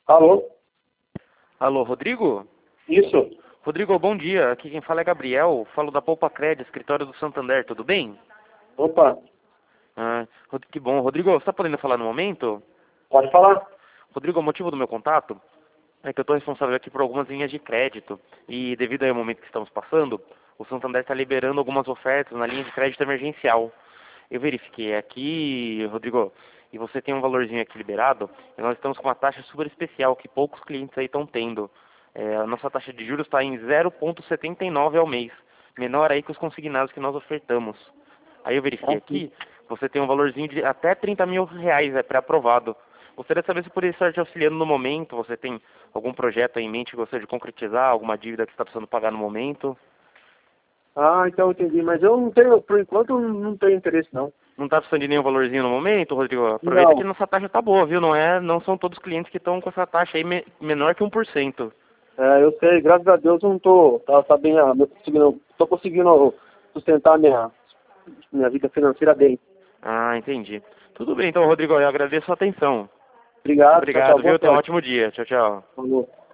Alô? Alô, Rodrigo? Isso. Rodrigo, bom dia. Aqui quem fala é Gabriel. Falo da Poupa Cred, escritório do Santander. Tudo bem? Opa, Que bom. Rodrigo, você está podendo falar no momento? pode falar? Rodrigo, o motivo do meu contato é que eu estou responsável aqui por algumas linhas de crédito. E devido ao momento que estamos passando, o Santander está liberando algumas ofertas na linha de crédito emergencial. Eu verifiquei aqui, Rodrigo, e você tem um valorzinho aqui liberado, e nós estamos com uma taxa super especial que poucos clientes aí estão tendo. A nossa taxa de juros está em 0,79 ao mês, menor aí que os consignados que nós ofertamos. Aí eu verifiquei Ah, sim. aqui, você tem um valorzinho de até R$ 30.000, é pré-aprovado. Gostaria de saber se poderia estar te auxiliando no momento, você tem algum projeto aí em mente que gostaria de concretizar, alguma dívida que você está precisando pagar no momento? Então eu entendi, mas eu não tenho, por enquanto, não tenho interesse não. Não está precisando de nenhum valorzinho no momento, Rodrigo? Aproveita que Não, nossa taxa tá boa, viu? Não são todos os clientes que estão com essa taxa aí menor que 1%. eu sei, graças a Deus eu não tá bem, tô conseguindo sustentar minha vida financeira bem. Ah, entendi. Tudo bem, então, Rodrigo, eu agradeço a atenção. Obrigado, tchau, tchau, Obrigado, boa viu? Tenha um sorte. ótimo dia. Tchau, tchau. Falou.